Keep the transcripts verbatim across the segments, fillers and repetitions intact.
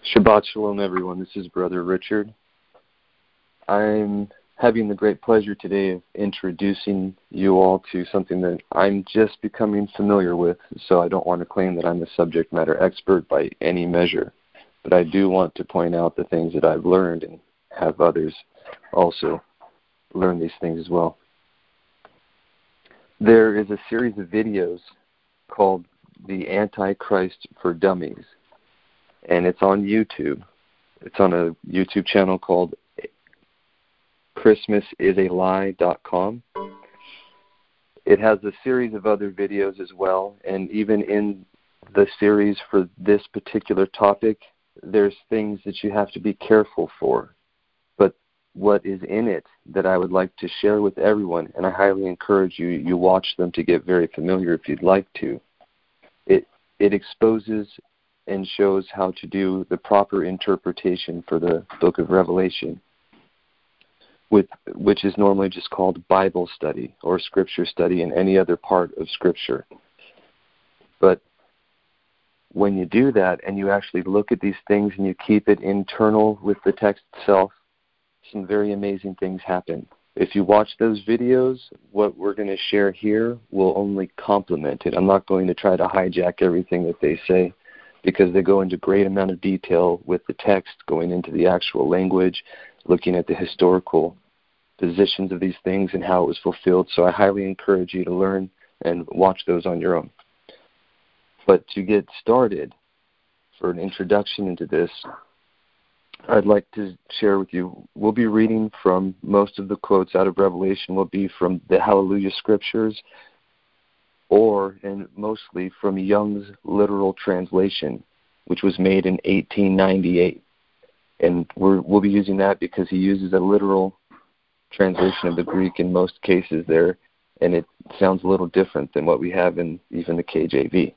Shabbat Shalom, everyone. This is Brother Richard. I'm having the great pleasure today of introducing you all to something that I'm just becoming familiar with, so I don't want to claim that I'm a subject matter expert by any measure, but I do want to point out the things that I've learned and have others also learn these things as well. There is a series of videos called The Antichrist for Dummies, and it's on YouTube. It's on a YouTube channel called Christmas is a lie dot com. It has a series of other videos as well, and even in the series for this particular topic, there's things that you have to be careful for. But what is in it that I would like to share with everyone, and I highly encourage you, you watch them to get very familiar if you'd like to. It it exposes and shows how to do the proper interpretation for the book of Revelation, with which is normally just called Bible study or scripture study in any other part of scripture. But when you do that and you actually look at these things and you keep it internal with the text itself, some very amazing things happen. If you watch those videos, what we're going to share here will only complement it. I'm not going to try to hijack everything that they say, because they go into great amount of detail with the text, going into the actual language, looking at the historical positions of these things and how it was fulfilled. So I highly encourage you to learn and watch those on your own. But to get started, for an introduction into this, I'd like to share with you, we'll be reading from most of the quotes out of Revelation will be from the Hallelujah Scriptures, or, and mostly, from Young's literal translation, which was made in eighteen ninety-eight. And we're, we'll be using that because he uses a literal translation of the Greek in most cases there, and it sounds a little different than what we have in even the K J V.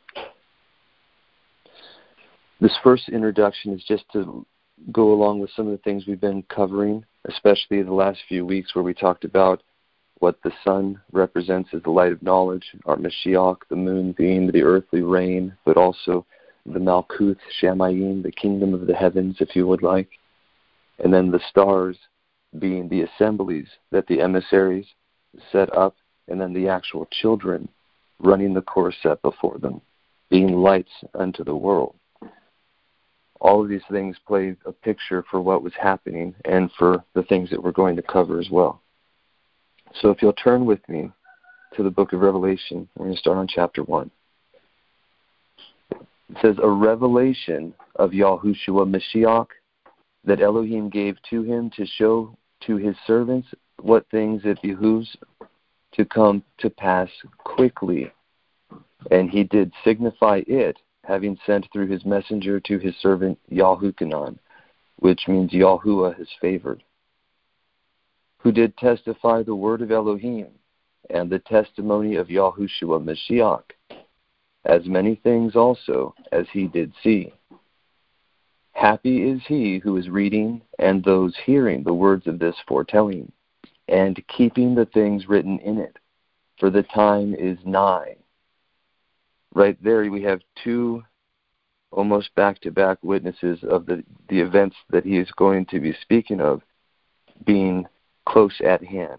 This first introduction is just to go along with some of the things we've been covering, especially the last few weeks where we talked about what the sun represents as the light of knowledge, our Mashiach, the moon being the earthly rain, but also the Malkuth Shamayim, the kingdom of the heavens, if you would like, and then the stars being the assemblies that the emissaries set up, and then the actual children running the course set before them, being lights unto the world. All of these things play a picture for what was happening and for the things that we're going to cover as well. So if you'll turn with me to the book of Revelation, we're going to start on chapter one. It says, a revelation of Yahushua Mashiach that Elohim gave to him to show to his servants what things it behooves to come to pass quickly. And he did signify it, having sent through his messenger to his servant Yahuchanan, which means Yahuwah has favored, who did testify the word of Elohim and the testimony of Yahushua Mashiach, as many things also as he did see. Happy is he who is reading and those hearing the words of this foretelling, and keeping the things written in it, for the time is nigh. Right there we have two almost back-to-back witnesses of the, the events that he is going to be speaking of being close at hand.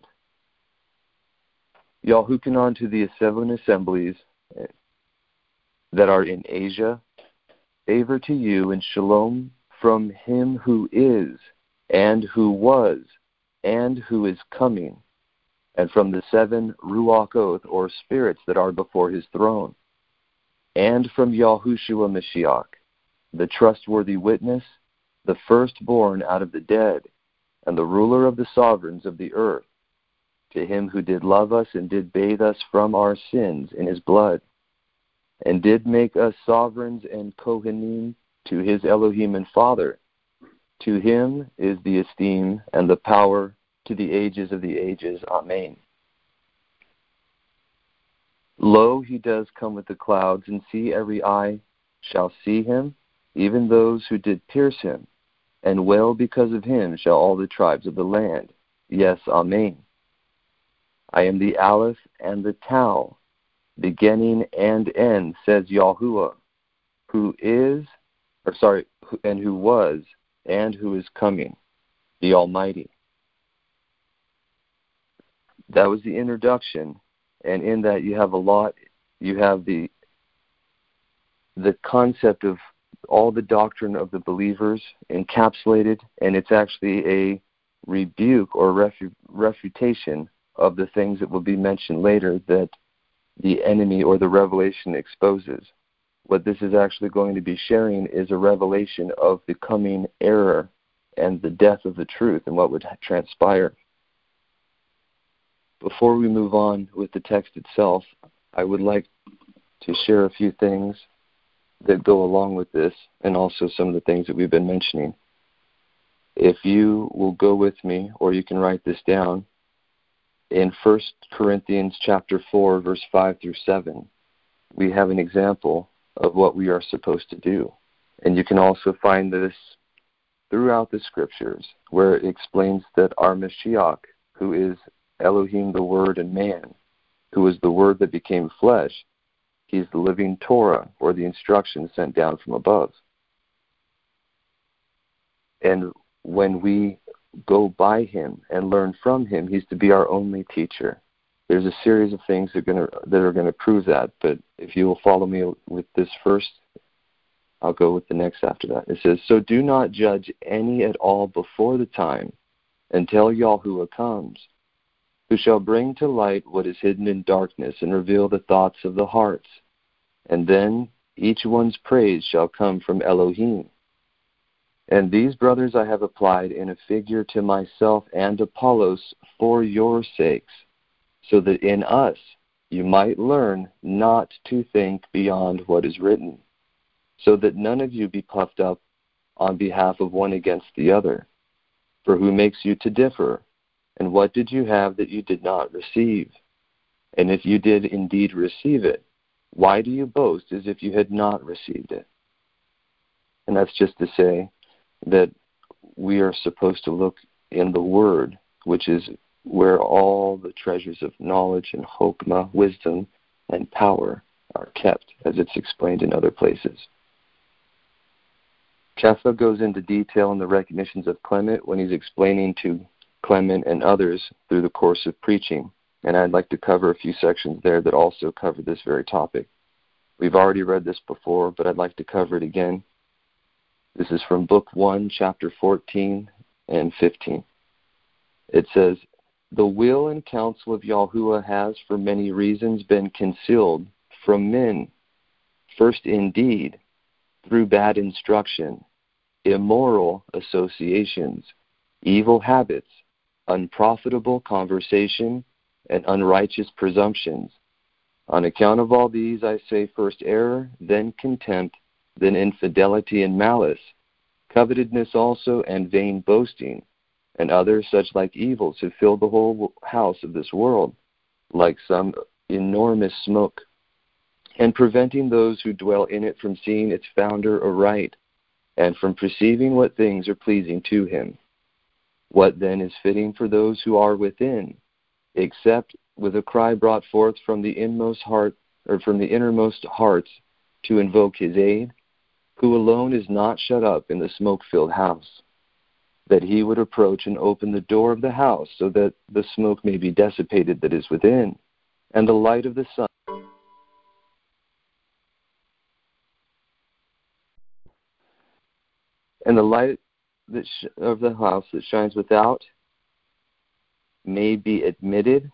Yahuchanan to the seven assemblies that are in Asia, favor to you and shalom from him who is, and who was, and who is coming, and from the seven Ruach Oath, or spirits that are before his throne, and from Yahushua Mashiach, the trustworthy witness, the firstborn out of the dead, and the ruler of the sovereigns of the earth, to him who did love us and did bathe us from our sins in his blood, and did make us sovereigns and Kohanim to his Elohim and Father. To him is the esteem and the power to the ages of the ages. Amen. Lo, he does come with the clouds, and see every eye shall see him, even those who did pierce him, and well because of him shall all the tribes of the land. Yes, Amen. I am the Aleph and the Tau, beginning and end, says Yahuwah, who is, or sorry, and who was, and who is coming, the Almighty. That was the introduction, and in that you have a lot. You have the the concept of all the doctrine of the believers encapsulated, and it's actually a rebuke or refu- refutation of the things that will be mentioned later that the enemy or the revelation exposes. What this is actually going to be sharing is a revelation of the coming error and the death of the truth and what would transpire. Before we move on with the text itself, I would like to share a few things that go along with this, and also some of the things that we've been mentioning. If you will go with me, or you can write this down, in First Corinthians chapter four, verse five through seven, we have an example of what we are supposed to do. And you can also find this throughout the scriptures, where it explains that our Mashiach, who is Elohim, the Word and man, who is the Word that became flesh, he's the living Torah, or the instruction sent down from above. And when we go by him and learn from him, he's to be our only teacher. There's a series of things that are going to, that are going to prove that, but if you will follow me with this first, I'll go with the next after that. It says, "So do not judge any at all before the time, until Yahuwah comes, who shall bring to light what is hidden in darkness and reveal the thoughts of the hearts. And then each one's praise shall come from Elohim. And these, brothers, I have applied in a figure to myself and Apollos for your sakes, so that in us you might learn not to think beyond what is written, so that none of you be puffed up on behalf of one against the other. For who makes you to differ? And what did you have that you did not receive? And if you did indeed receive it, why do you boast as if you had not received it?" And that's just to say that we are supposed to look in the Word, which is where all the treasures of knowledge and chokmah, wisdom, and power are kept, as it's explained in other places. Kepha goes into detail in the recognitions of Clement when he's explaining to Clement and others through the course of preaching, and I'd like to cover a few sections there that also cover this very topic. We've already read this before, but I'd like to cover it again. This is from Book one, Chapter fourteen and fifteen. It says, "The will and counsel of Yahuwah has for many reasons been concealed from men, first indeed through bad instruction, immoral associations, evil habits, unprofitable conversation, and unrighteous presumptions. On account of all these, I say first error, then contempt, then infidelity and malice, covetousness also, and vain boasting, and other such like evils have filled the whole house of this world, like some enormous smoke, and preventing those who dwell in it from seeing its founder aright, and from perceiving what things are pleasing to him. What then is fitting for those who are within, except with a cry brought forth from the inmost heart, or from the innermost hearts, to invoke his aid, who alone is not shut up in the smoke-filled house, that he would approach and open the door of the house, so that the smoke may be dissipated that is within, and the light of the sun and the light that sh- of the house that shines without may be admitted,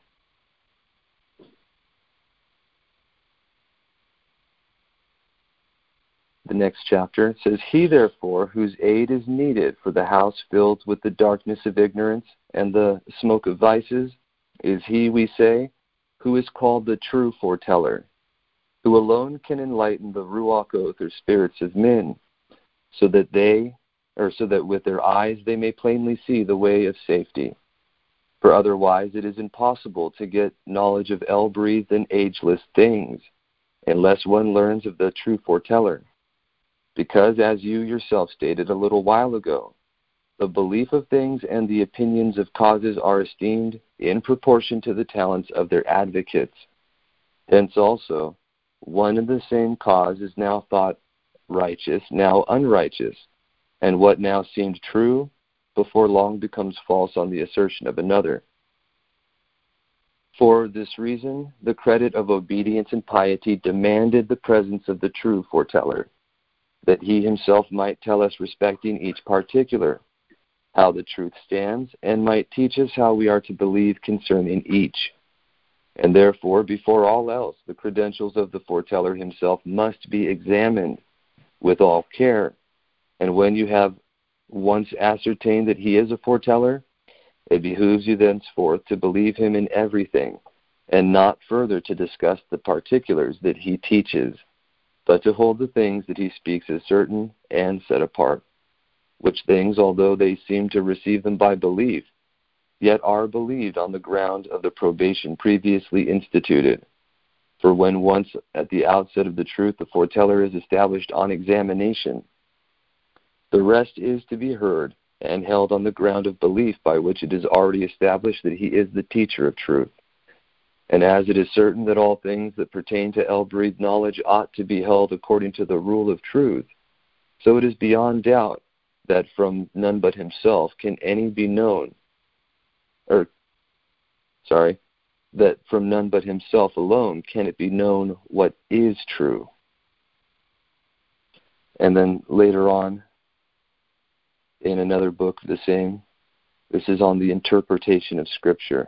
the next chapter says, "He therefore whose aid is needed for the house filled with the darkness of ignorance and the smoke of vices is he, we say, who is called the true foreteller, who alone can enlighten the Ruach Oath or spirits of men, so that they, or so that with their eyes they may plainly see the way of safety. For otherwise it is impossible to get knowledge of el-breathed and ageless things, unless one learns of the true foreteller. Because, as you yourself stated a little while ago, the belief of things and the opinions of causes are esteemed in proportion to the talents of their advocates. Hence also, one and the same cause is now thought righteous, now unrighteous, and what now seemed true before long becomes false on the assertion of another. For this reason, the credit of obedience and piety demanded the presence of the true foreteller, that he himself might tell us respecting each particular, how the truth stands, and might teach us how we are to believe concerning each. And therefore, before all else, the credentials of the foreteller himself must be examined with all care. And when you have once ascertained that he is a foreteller, it behooves you thenceforth to believe him in everything, and not further to discuss the particulars that he teaches, but to hold the things that he speaks as certain and set apart, which things, although they seem to receive them by belief, yet are believed on the ground of the probation previously instituted. For when once at the outset of the truth the foreteller is established on examination, the rest is to be heard and held on the ground of belief, by which it is already established that he is the teacher of truth. And as it is certain that all things that pertain to el-breathed knowledge ought to be held according to the rule of truth, so it is beyond doubt that from none but himself can any be known, or, sorry, that from none but himself alone can it be known what is true. And then later on, in another book the same, this is on the interpretation of Scripture.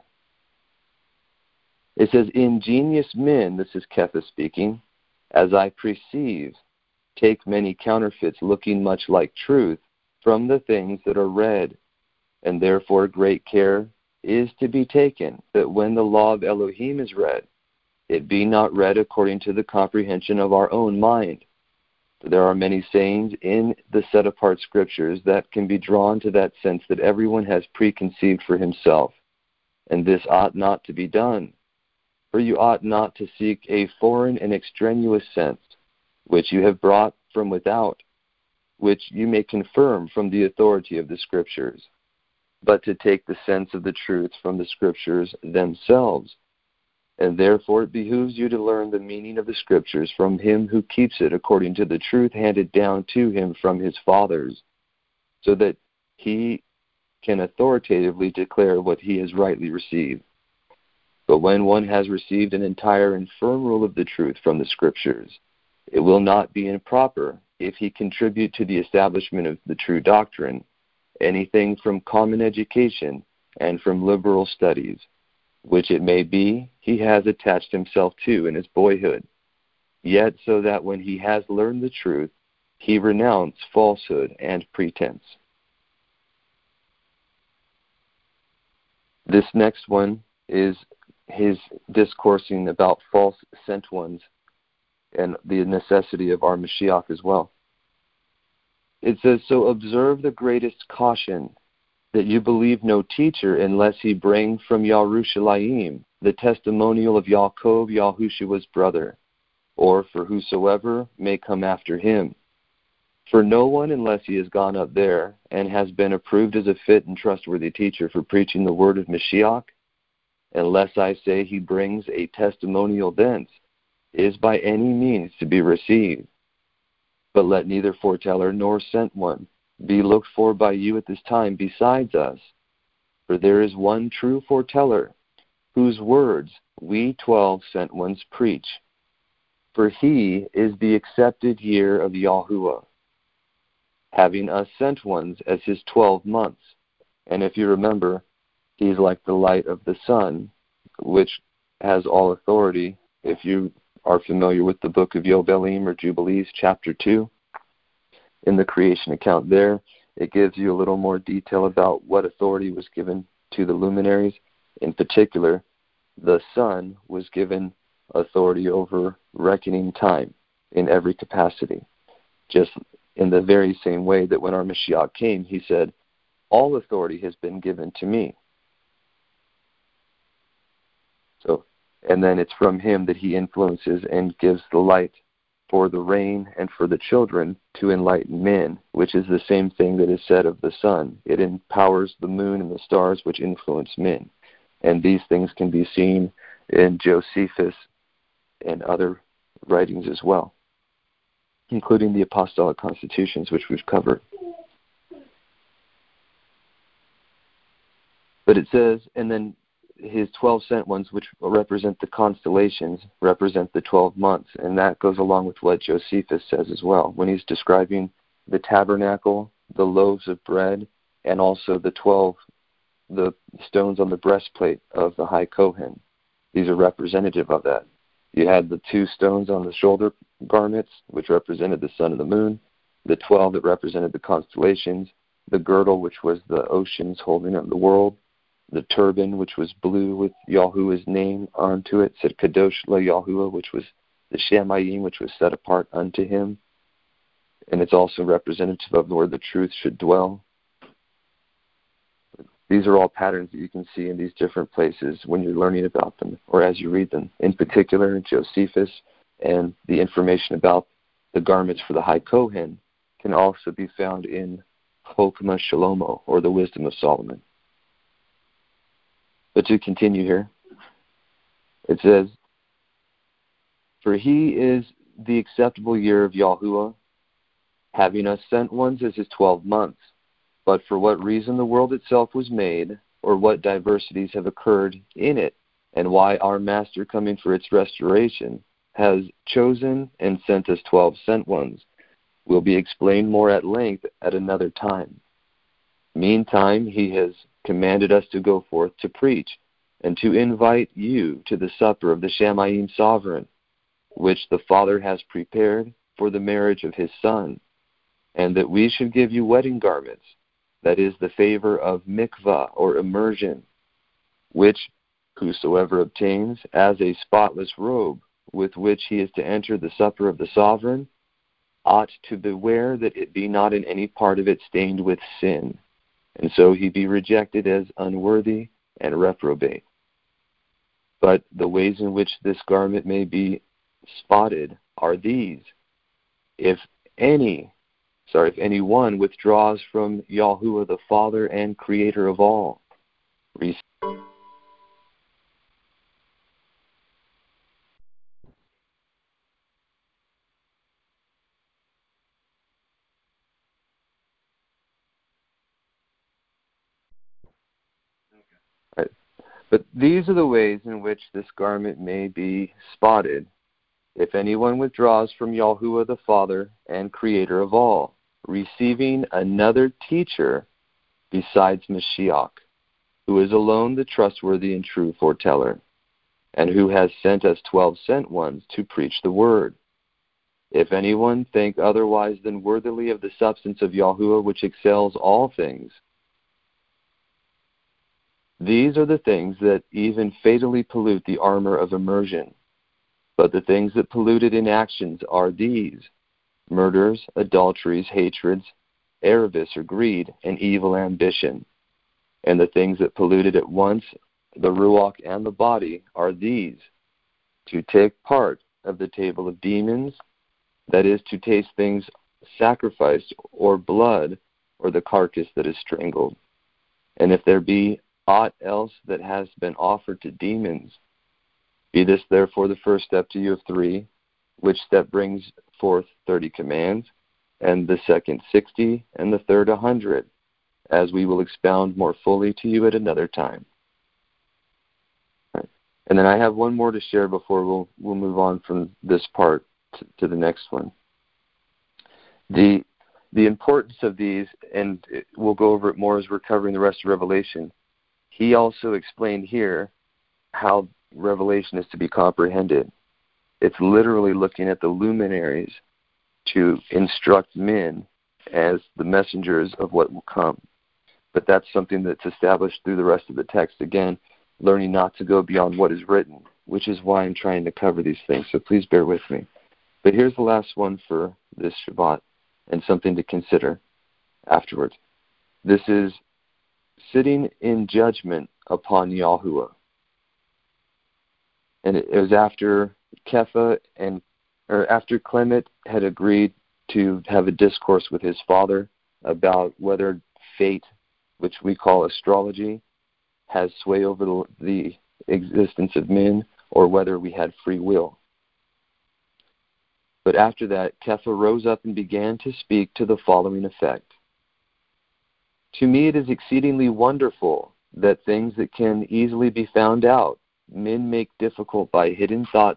It says, ingenious men, this is Kepha speaking, as I perceive, take many counterfeits looking much like truth from the things that are read, and therefore great care is to be taken that when the law of Elohim is read, it be not read according to the comprehension of our own mind. There are many sayings in the set-apart Scriptures that can be drawn to that sense that everyone has preconceived for himself, and this ought not to be done. For you ought not to seek a foreign and extraneous sense, which you have brought from without, which you may confirm from the authority of the Scriptures, but to take the sense of the truth from the Scriptures themselves. And therefore it behooves you to learn the meaning of the Scriptures from him who keeps it according to the truth handed down to him from his fathers, so that he can authoritatively declare what he has rightly received. But when one has received an entire and firm rule of the truth from the Scriptures, it will not be improper if he contribute to the establishment of the true doctrine anything from common education and from liberal studies, which it may be he has attached himself to in his boyhood, yet so that when he has learned the truth, he renounce falsehood and pretense. This next one is his discoursing about false sent ones and the necessity of our Mashiach as well. It says, so observe the greatest caution, that you believe no teacher unless he bring from Yerushalayim the testimonial of Yaakov, Yahushua's brother, or for whosoever may come after him. For no one, unless he has gone up there and has been approved as a fit and trustworthy teacher for preaching the word of Mashiach, unless I say he brings a testimonial thence, is by any means to be received. But let neither foreteller nor sent one be looked for by you at this time besides us. For there is one true foreteller, whose words we twelve sent ones preach. For he is the accepted year of Yahuwah, having us sent ones as his twelve months. And if you remember, he's like the light of the sun, which has all authority. If you are familiar with the book of Yobelim or Jubilees, chapter two, in the creation account there, it gives you a little more detail about what authority was given to the luminaries. In particular, the sun was given authority over reckoning time in every capacity, just in the very same way that when our Mashiach came, he said, all authority has been given to me. So, and then it's from him that he influences and gives the light for the rain and for the children to enlighten men, which is the same thing that is said of the sun. It empowers the moon and the stars, which influence men. And these things can be seen in Josephus and other writings as well, including the Apostolic Constitutions, which we've covered. But it says, and then his twelve sent ones, which represent the constellations, represent the twelve months. And that goes along with what Josephus says as well, when he's describing the tabernacle, the loaves of bread, and also the twelve, the stones on the breastplate of the high Kohen. These are representative of that. You had the two stones on the shoulder garments, which represented the sun and the moon, the twelve that represented the constellations, the girdle, which was the oceans holding up the world, the turban, which was blue with Yahuwah's name onto it, said Kadosh La Yahuwah, which was the Shemayim, which was set apart unto him. And it's also representative of where the truth should dwell. These are all patterns that you can see in these different places when you're learning about them or as you read them. In particular, Josephus and the information about the garments for the high Kohen can also be found in Chokmah Shalomo, or the Wisdom of Solomon. But to continue here, it says, "For he is the acceptable year of Yahuwah, having us sent ones as his twelve months. But for what reason the world itself was made, or what diversities have occurred in it, and why our Master, coming for its restoration, has chosen and sent us twelve sent ones, will be explained more at length at another time. Meantime, he has commanded us to go forth to preach, and to invite you to the supper of the Shemayim sovereign, which the Father has prepared for the marriage of his Son, and that we should give you wedding garments, that is the favor of mikvah, or immersion, which whosoever obtains as a spotless robe, with which he is to enter the supper of the sovereign, ought to beware that it be not in any part of it stained with sin, and so he be rejected as unworthy and reprobate. But the ways in which this garment may be spotted are these: if any Sorry, if anyone withdraws from Yahuwah the Father and Creator of all, Re- right. But these are the ways in which this garment may be spotted. If anyone withdraws from Yahuwah the Father and Creator of all, receiving another teacher besides Mashiach, who is alone the trustworthy and true foreteller, and who has sent us twelve sent ones to preach the word. If anyone think otherwise than worthily of the substance of Yahuwah, which excels all things, these are the things that even fatally pollute the armor of immersion. But the things that pollute it in actions are these: murders, adulteries, hatreds, avarice or greed, and evil ambition. And the things that pollute it at once, the ruach and the body, are these: to take part of the table of demons, that is, to taste things sacrificed, or blood, or the carcass that is strangled. And if there be aught else that has been offered to demons, be this therefore the first step to you of three, which step brings forth thirty commands, and the second sixty, and the third a hundred, as we will expound more fully to you at another time." Right. And then I have one more to share before we'll we'll move on from this part to, to the next one. The the importance of these, and we'll go over it more as we're covering the rest of Revelation. He also explained here how Revelation is to be comprehended. It's literally looking at the luminaries to instruct men as the messengers of what will come. But that's something that's established through the rest of the text. Again, learning not to go beyond what is written, which is why I'm trying to cover these things. So please bear with me. But here's the last one for this Shabbat, and something to consider afterwards. This is sitting in judgment upon Yahuwah. And it was after Kepha and or after Clement had agreed to have a discourse with his father about whether fate, which we call astrology, has sway over the, the existence of men, or whether we had free will. But after that, Kepha rose up and began to speak to the following effect: "To me it is exceedingly wonderful that things that can easily be found out, men make difficult by hidden thoughts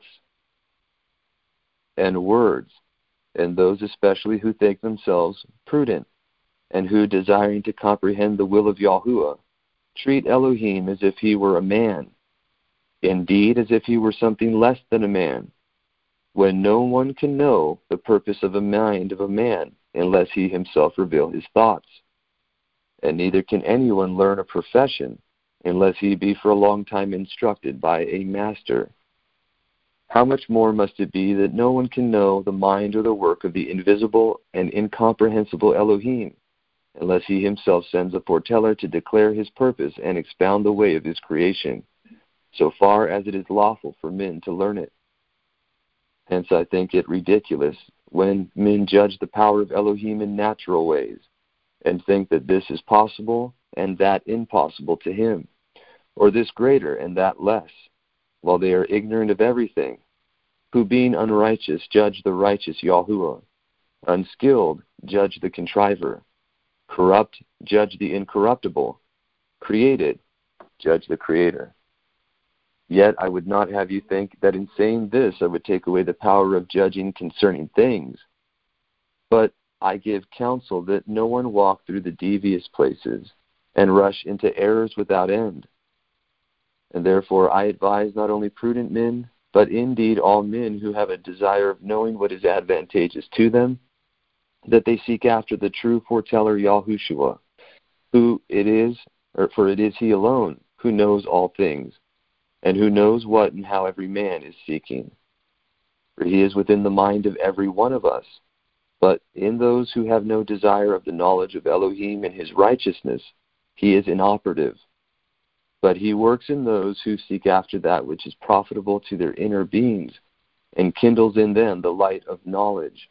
and words, and those especially who think themselves prudent, and who, desiring to comprehend the will of Yahuwah, treat Elohim as if he were a man, indeed as if he were something less than a man, when no one can know the purpose of a mind of a man unless he himself reveal his thoughts. And neither can anyone learn a profession unless he be for a long time instructed by a master. How much more must it be that no one can know the mind or the work of the invisible and incomprehensible Elohim, unless he himself sends a foreteller to declare his purpose and expound the way of his creation, so far as it is lawful for men to learn it. Hence I think it ridiculous when men judge the power of Elohim in natural ways, and think that this is possible and that impossible to him, or this greater and that less, while they are ignorant of everything, who being unrighteous judge the righteous Yahuwah, unskilled judge the contriver, corrupt judge the incorruptible, created judge the Creator. Yet I would not have you think that in saying this I would take away the power of judging concerning things, but I give counsel that no one walk through the devious places and rush into errors without end. And therefore I advise not only prudent men, but indeed all men who have a desire of knowing what is advantageous to them, that they seek after the true foreteller Yahushua, who it is, or for it is he alone who knows all things, and who knows what and how every man is seeking. For he is within the mind of every one of us, but in those who have no desire of the knowledge of Elohim and his righteousness, he is inoperative. But he works in those who seek after that which is profitable to their inner beings, and kindles in them the light of knowledge.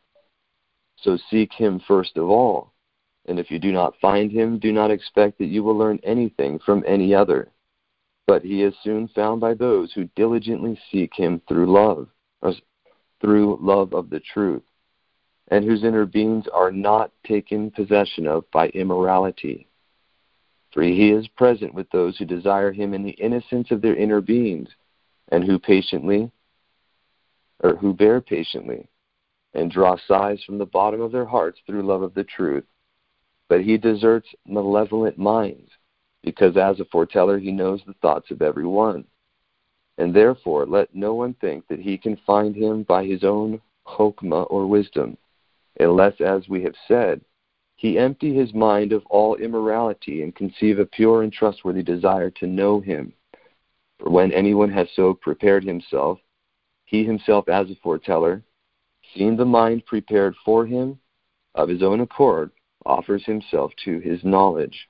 So seek him first of all, and if you do not find him, do not expect that you will learn anything from any other. But he is soon found by those who diligently seek him through love, or through love of the truth, and whose inner beings are not taken possession of by immorality. For he is present with those who desire him in the innocence of their inner beings, and who patiently, or who bear patiently, and draw sighs from the bottom of their hearts through love of the truth. But he deserts malevolent minds, because as a foreteller he knows the thoughts of every one. And therefore let no one think that he can find him by his own chokmah or wisdom, unless, as we have said, he empty his mind of all immorality and conceive a pure and trustworthy desire to know him. For when anyone has so prepared himself, he himself as a foreteller, seeing the mind prepared for him, of his own accord offers himself to his knowledge.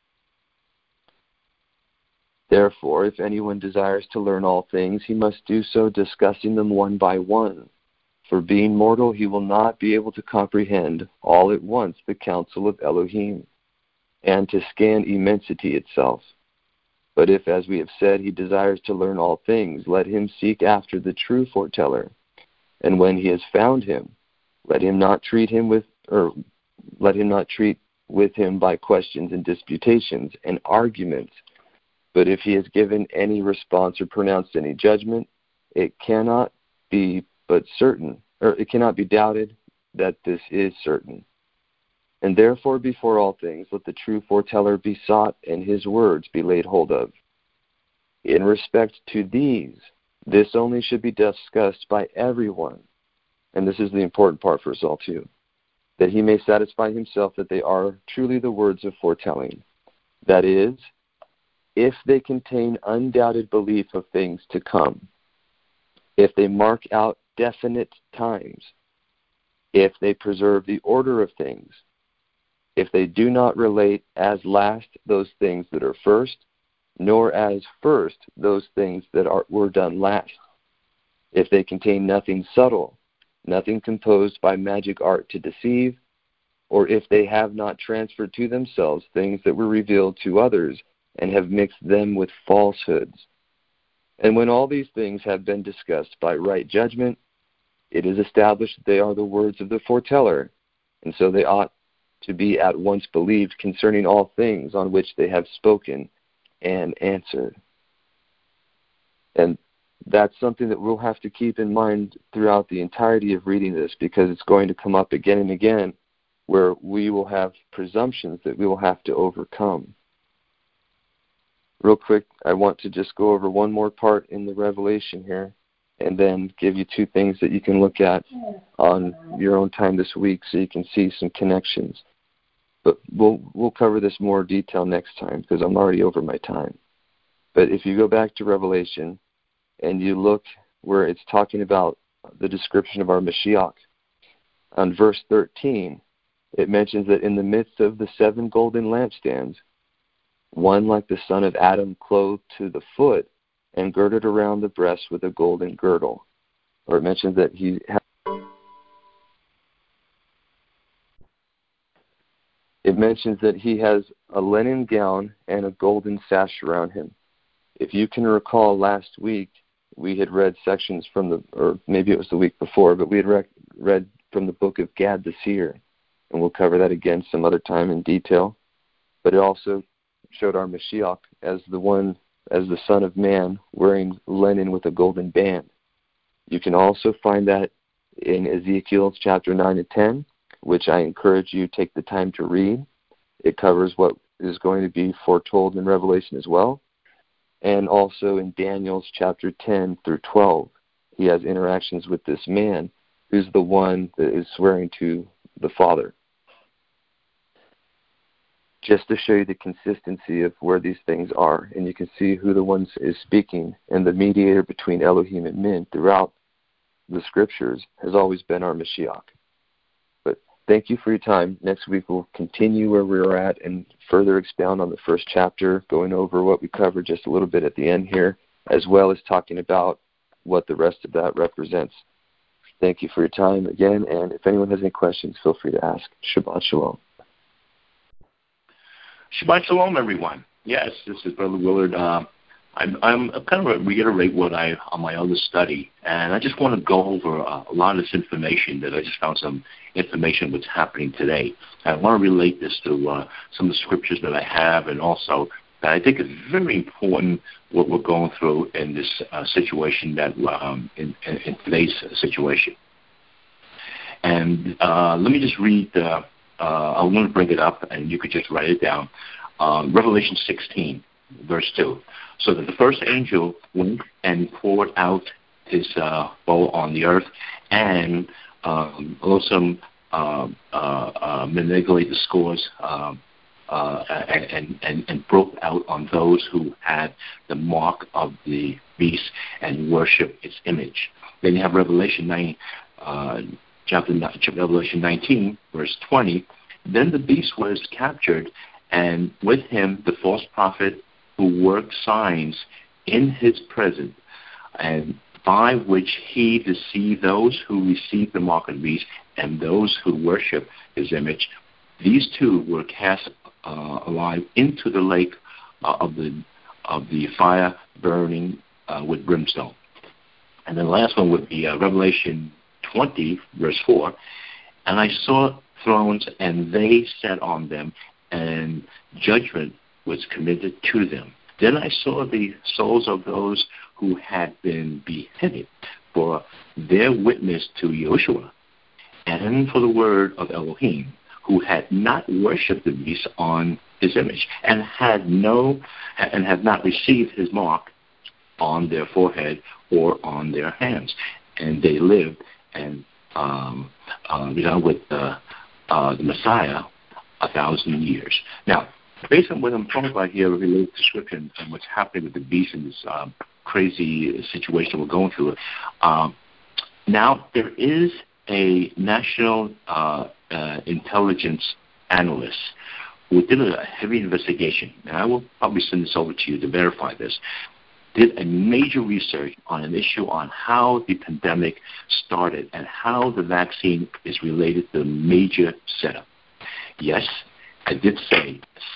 Therefore, if anyone desires to learn all things, he must do so discussing them one by one. For being mortal, he will not be able to comprehend all at once the counsel of Elohim, and to scan immensity itself. But if, as we have said, he desires to learn all things, let him seek after the true foreteller. And when he has found him, let him not treat him with, or let him not treat with him by questions and disputations and arguments. But if he has given any response or pronounced any judgment, it cannot be but certain, or it cannot be doubted that this is certain. And therefore, before all things, let the true foreteller be sought, and his words be laid hold of. In respect to these, this only should be discussed by everyone, and this is the important part for us all too, that he may satisfy himself that they are truly the words of foretelling. That is, if they contain undoubted belief of things to come, if they mark out definite times, if they preserve the order of things, if they do not relate as last those things that are first, nor as first those things that are, were done last, if they contain nothing subtle, nothing composed by magic art to deceive, or if they have not transferred to themselves things that were revealed to others and have mixed them with falsehoods. And when all these things have been discussed by right judgment, it is established that they are the words of the foreteller, and so they ought to be at once believed concerning all things on which they have spoken, and answered. And that's something that we'll have to keep in mind throughout the entirety of reading this, because it's going to come up again and again where we will have presumptions that we will have to overcome. Real quick, I want to just go over one more part in the Revelation here, and then give you two things that you can look at on your own time this week so you can see some connections. But we'll we'll cover this more detail next time because I'm already over my time. But if you go back to Revelation and you look where it's talking about the description of our Mashiach, on verse thirteen, it mentions that in the midst of the seven golden lampstands, one like the son of Adam clothed to the foot and girded around the breast with a golden girdle. Or it mentions that he had, it mentions that he has a linen gown and a golden sash around him. If you can recall, last week we had read sections from the, or maybe it was the week before, but we had rec- read from the book of Gad the Seer, and we'll cover that again some other time in detail. But it also showed our Mashiach as the one, as the Son of Man, wearing linen with a golden band. You can also find that in Ezekiel chapter nine and ten, which I encourage you to take the time to read. It covers what is going to be foretold in Revelation as well. And also in Daniel's chapter ten through twelve, he has interactions with this man who's the one that is swearing to the Father. Just to show you the consistency of where these things are, and you can see who the one is speaking, and the mediator between Elohim and men throughout the scriptures has always been our Mashiach. But thank you for your time. Next week we'll continue where we were at and further expound on the first chapter, going over what we covered just a little bit at the end here, as well as talking about what the rest of that represents. Thank you for your time again, and if anyone has any questions, feel free to ask. Shabbat Shalom. Shabbat Shalom, everyone. Yes, this is Brother Willard. Uh, I'm, I'm kind of reiterate what I on my other study, and I just want to go over uh, a lot of this information that I just found some information what's happening today. I want to relate this to uh, some of the scriptures that I have, and also that I think is very important what we're going through in this uh, situation that um, in, in, in today's situation. And uh, let me just read. Uh, Uh, I want to bring it up, and you could just write it down. Um, Revelation sixteen, verse two. So that the first angel went and poured out his uh, bowl on the earth, and um, also uh, uh, uh, manipulated the scores um, uh, and, and, and broke out on those who had the mark of the beast and worship its image. Then you have Revelation nine. Uh, Chapter Revelation nineteen, verse twenty. Then the beast was captured, and with him the false prophet who worked signs in his presence, and by which he deceived those who received the mark of the beast and those who worship his image. These two were cast uh, alive into the lake uh, of the of the fire burning uh, with brimstone. And then the last one would be uh, Revelation twenty, verse four, and I saw thrones, and they sat on them, and judgment was committed to them. Then I saw the souls of those who had been beheaded for their witness to Yeshua and for the word of Elohim, who had not worshipped the beast on his image, and had no and had not received his mark on their forehead or on their hands, and they lived and um, uh, you know, with uh, uh, the Messiah a thousand years. Now, based on what I'm talking about here, related description and what's happening with the beast in this um, crazy situation we're going through, um, now there is a national uh, uh, intelligence analyst who did a heavy investigation, and I will probably send this over to you to verify this, did a major research on an issue on how the pandemic started and how the vaccine is related to the major setup. Yes, I did say,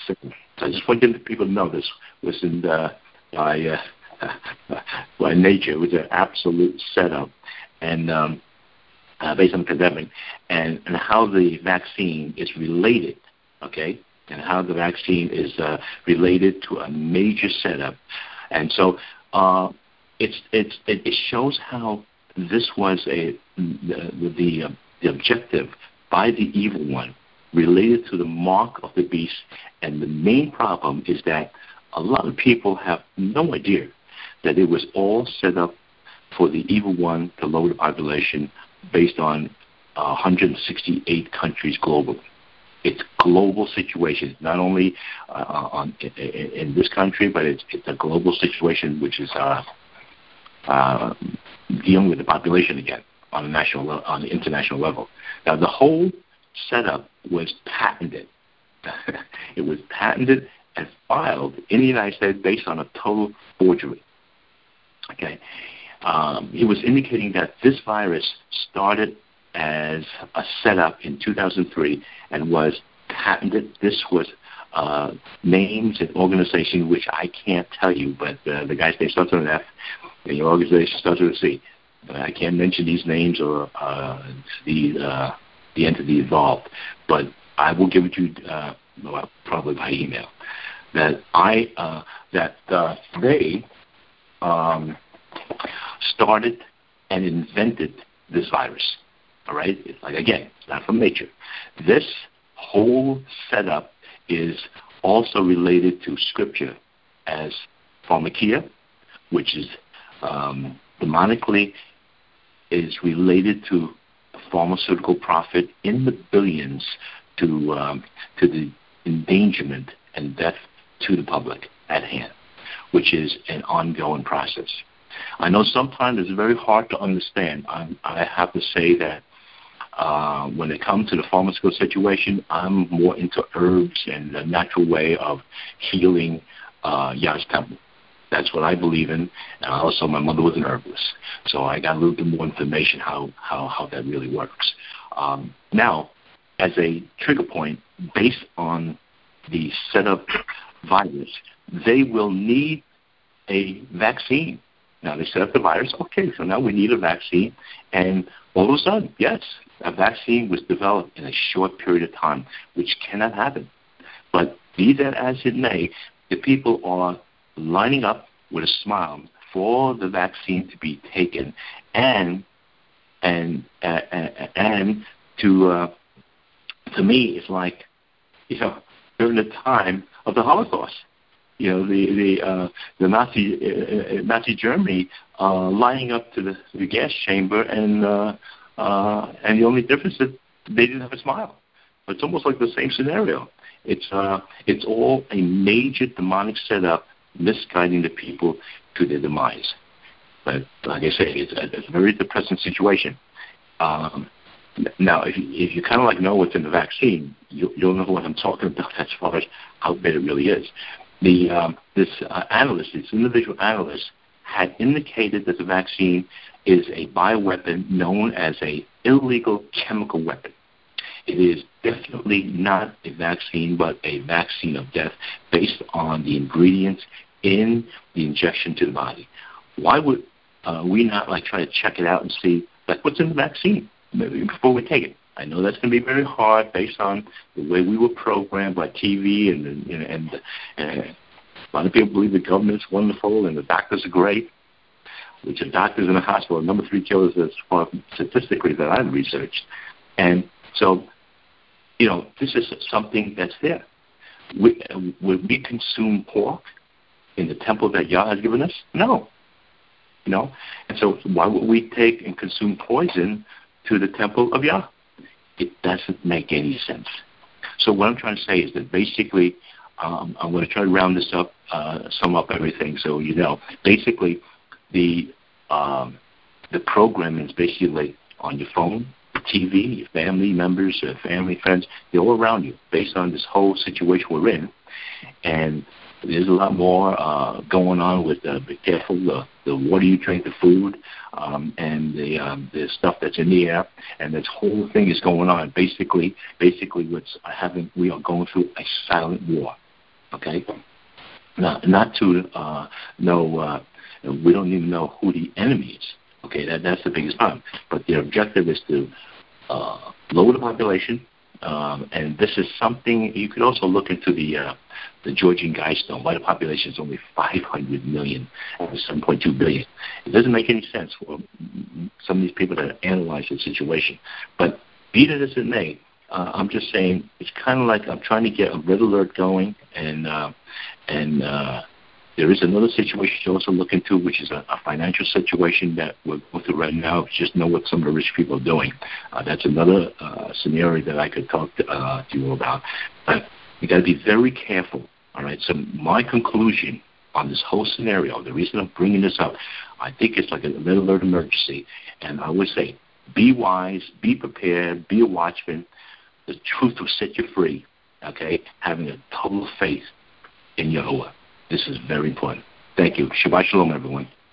I just want people to know this was in the, by, uh, by nature. It was an absolute setup, and um, uh, based on the pandemic, and, and how the vaccine is related, okay, and how the vaccine is uh, related to a major setup. And so uh, it's, it's, it shows how this was a the, the, uh, the objective by the evil one related to the mark of the beast. And the main problem is that a lot of people have no idea that it was all set up for the evil one to lower the population based on uh, one hundred sixty-eight countries globally. It's a global situation, not only uh, on, in, in this country, but it's, it's a global situation which is uh, uh, dealing with the population again on a national, on the international level. Now, the whole setup was patented. It was patented and filed in the United States based on a total forgery. Okay, um, it was indicating that this virus started as a setup in two thousand three and was patented. This was uh, names and organizations which I can't tell you, but uh, the guy's name starts with an F, and your organization starts with a C. But I can't mention these names or uh, the uh, the entity involved, but I will give it to you uh, well, probably by email. That I uh, that uh, they um, started and invented this virus. All right, it's like again, it's not from nature. This whole setup is also related to Scripture as pharmakia, which is um, demonically is related to pharmaceutical profit in the billions to um, to the endangerment and death to the public at hand, which is an ongoing process. I know sometimes it's very hard to understand. I, I have to say that uh, when it comes to the pharmaceutical situation, I'm more into herbs and the natural way of healing uh, Yah's temple. That's what I believe in. And also, my mother was an herbalist, so I got a little bit more information how how, how that really works. Um, now, as a trigger point, based on the setup virus, they will need a vaccine. Now, they set up the virus. Okay, so now we need a vaccine. And all of a sudden, yes, a vaccine was developed in a short period of time, which cannot happen. But be that as it may, the people are lining up with a smile for the vaccine to be taken and and uh, and to uh, to me, it's like, you know, during the time of the Holocaust. You know, the the uh, the Nazi uh, Nazi Germany uh, lining up to the, the gas chamber, and uh, uh, and the only difference is they didn't have a smile. It's almost like the same scenario. It's uh, it's all a major demonic setup, misguiding the people to their demise. But like I say, it's a, it's a very depressing situation. Um, now, if you, if you kind of like know what's in the vaccine, you, you'll know what I'm talking about as far as how bad it really is. The um, this uh, analyst, this individual analyst, had indicated that the vaccine is a bioweapon known as a illegal chemical weapon. It is definitely not a vaccine, but a vaccine of death based on the ingredients in the injection to the body. Why would uh, we not like try to check it out and see like what's in the vaccine maybe before we take it? I know that's going to be very hard based on the way we were programmed by T V, and you know, and, and a lot of people believe the government's wonderful and the doctors are great, which are doctors in the hospital, number three killers as far statistically that I've researched. And so, you know, this is something that's there. We, would we consume pork in the temple that Yah has given us? No. You know, and so why would we take and consume poison to the temple of Yah? It doesn't make any sense. So what I'm trying to say is that basically, um, I'm going to try to round this up, uh, sum up everything so you know. Basically, the um, the program is basically like on your phone, T V, your family members, your family, friends, they're all around you based on this whole situation we're in. And there's a lot more uh, going on with uh, be careful, the, the water you drink, the food, um, and the um, the stuff that's in the air, and this whole thing is going on. Basically, basically, what's happening, we are going through a silent war. Okay, not not to uh, know, uh, we don't even know who the enemy is. Okay, that that's the biggest problem. But the objective is to uh, lower the population, Um, and this is something you could also look into the uh, the Georgian Guidestone. Why the population is only five hundred million, seven point two billion. It doesn't make any sense for some of these people to analyze the situation. But be that as it may, uh, I'm just saying it's kind of like I'm trying to get a red alert going, and uh, and uh, there is another situation to also look into, which is a, a financial situation that we're going through right now. Just know what some of the rich people are doing. Uh, that's another uh, scenario that I could talk to, uh, to you about. But you got to be very careful. All right. So my conclusion on this whole scenario, the reason I'm bringing this up, I think it's like a red alert emergency, and I would say, be wise, be prepared, be a watchman. The truth will set you free. Okay, having a total faith in Yahuwah. This is very important. Thank you. Shabbat shalom, everyone.